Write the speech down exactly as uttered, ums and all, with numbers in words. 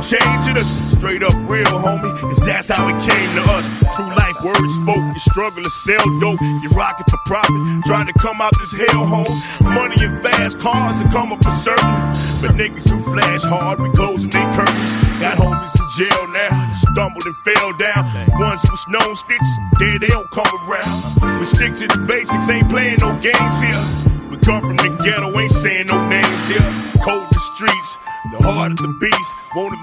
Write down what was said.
changing us. Straight up real, homie, cause that's how it came to us. True life words spoke, you struggle to sell dope, you rock it for profit, trying to come out this hellhole. Money and fast cars to come up for certain, but niggas who flash hard, we closing their curtains. Got homies in jail now, that stumbled and fell down. Ones who was known stitches, dead they don't come around. We stick to the basics, ain't playing no games here. We come from the ghetto, ain't saying no names here. Cold the streets, the heart of the beast. Won't